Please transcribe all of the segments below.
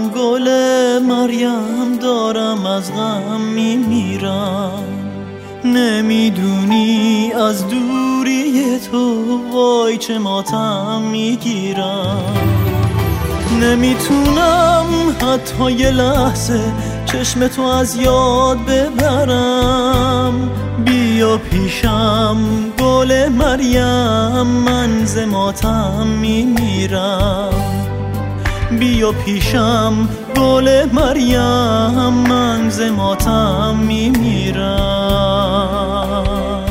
گل مریم دارم از غم میمیرم. نمیدونی از دوری تو وای چه ماتم میگیرم. نمیتونم حتی یه لحظه چشم تو از یاد ببرم. بیا پیشم گل مریم من ز ماتم میمیرم. بیا پیشم گل مریم من ز ماتم میمیرم.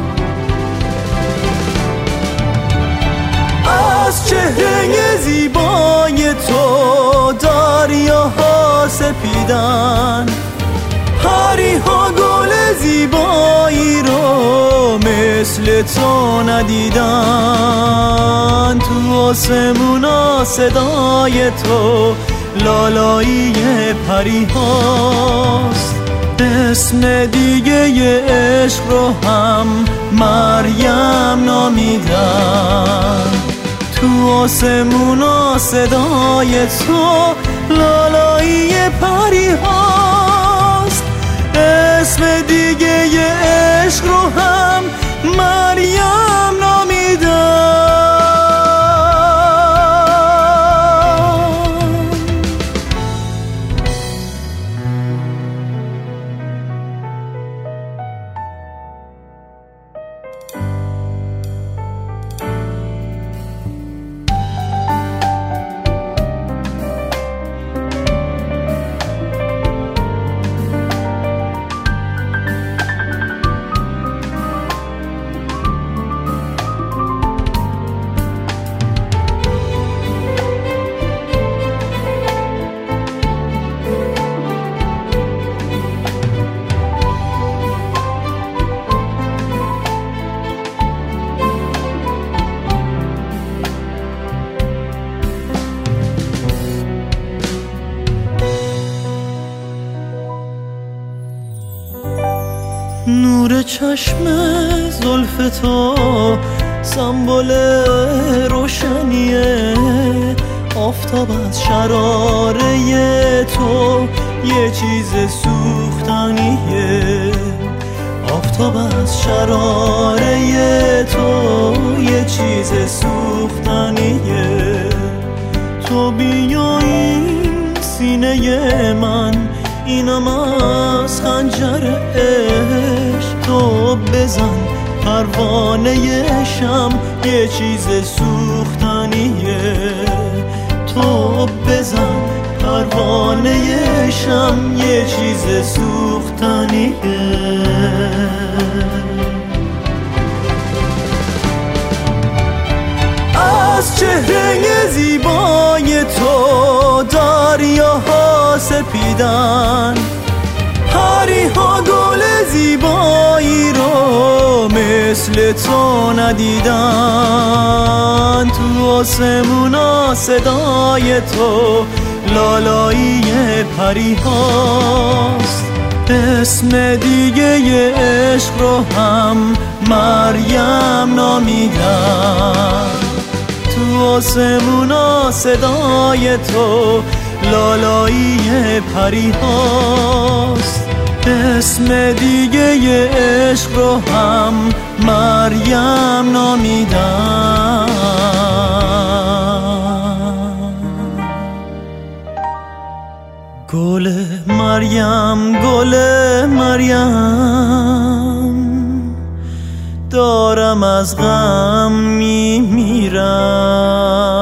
از چهره زیبای تو دریاها سپیدن، پریها گل زیبایی رو مثل تو ندیدن. تو آسمونا صدای تو لالایی پریهاست. اسم دیگه ی عشق رو هم مریم نامیدن. تو آسمونا صدای تو لالایی پریهاست. اسم دیگه ی عشق رو هم مریم نامیدن. نور چشم زلف تو سمبل روشنیه. آفتاب از شراره تو یه چیز سوختنیه. آفتاب از شراره تو یه چیز سوختنیه. تو بیا این سینه من اینم از خنجر عشق. تو بزن پروانه شم یه چیز سوختنیه. تو بزن پروانه شم یه چیز سوختنیه. از چهره زیبای تو دریاها سپیدن، پریها گل زیبایی رو مثل تو ندیدن. تو آسمونا صدای تو لالایی پریهاست. اسم دیگه ی عشق رو هم مریم نامیدن. تو آسمونا صدای تو لالایی پریهاست. اسم دیگه ی عشق رو هم مریم نامیدن. گل مریم گل مریم دارم از غم میمیرم.